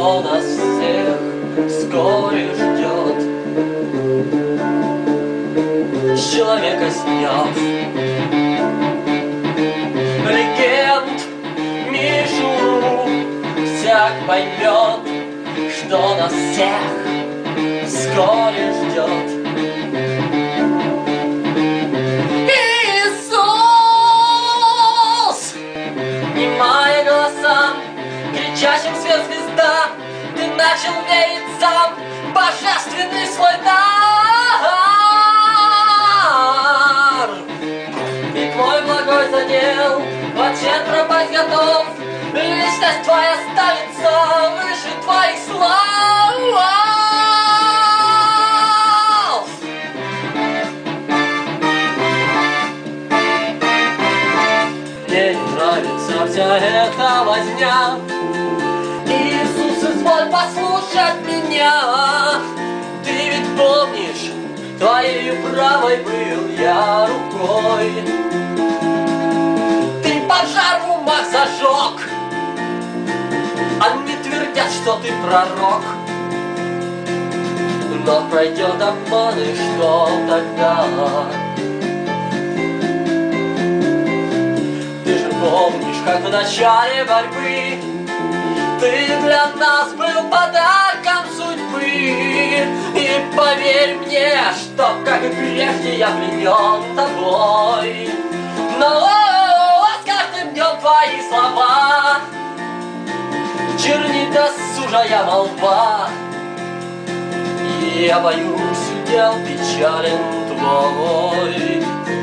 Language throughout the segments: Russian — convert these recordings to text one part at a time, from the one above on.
что нас всех вскоре ждет. С человека сняв легенд мишуру, всяк поймет, что нас всех вскоре ждет. Иисус, внимая голосам, кричащим свет звезда, ты начал верить сам божественный свой дар. И твой благой задел в ответ пропасть готов. Личность твоя ставится выше твоих слов. Мне не нравится вся эта возня. Иисус, изволь послушать меня. Ты ведь помнишь, твоей правой был я рукой. Ты пожар в умах зажег. Они твердят, что ты пророк. Но пройдет обман, и что тогда? Ты же помнишь, как в начале борьбы ты для нас был подарком судьбы. И поверь мне, что, как и прежде, я пленен тобой. Но с каждым днем твои слова чернит досужая молва. И я боюсь, удел печален твой.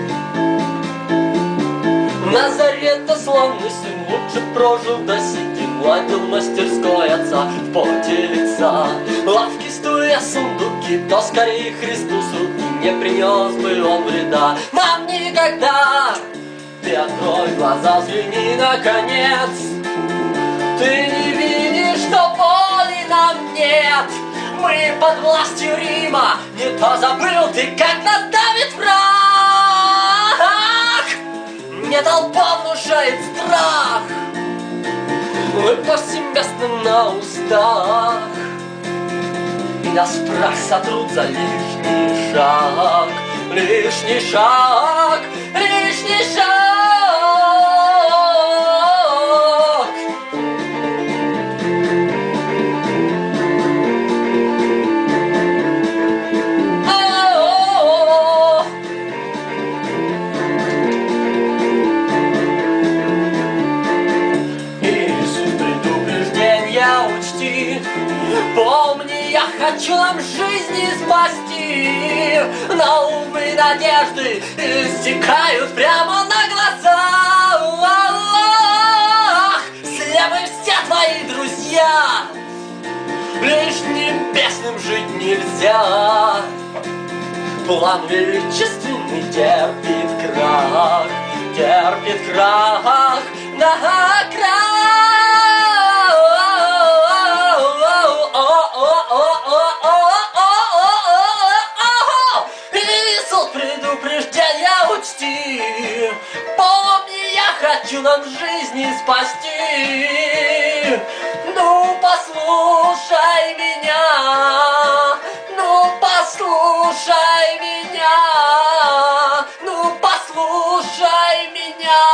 Назарета славный сын лучше прожил до сети, гладил мастерской отца в поте лица. Лавки, стулья, сундуки, то скорее Христу с руки не принес бы он вреда нам никогда. Ты открой глаза, взгляни наконец. Ты не видишь, что воли нам нет. Мы под властью Рима, не то забыл ты, как нас давит враг. Не толпа внушает страх, мы повсеместно на устах, и нас в прах сотрут за лишний шаг. Лишний шаг, лишний шаг. Помни, я хочу нам жизни спасти, но, увы, надежды истекают прямо на глазах. Слепы все твои друзья, лишь небесным жить нельзя. План величественный терпит крах, на крах. Предупреждения учти. Помни, я хочу нам жизни спасти. Ну, послушай меня. Ну, послушай меня. Ну, послушай меня.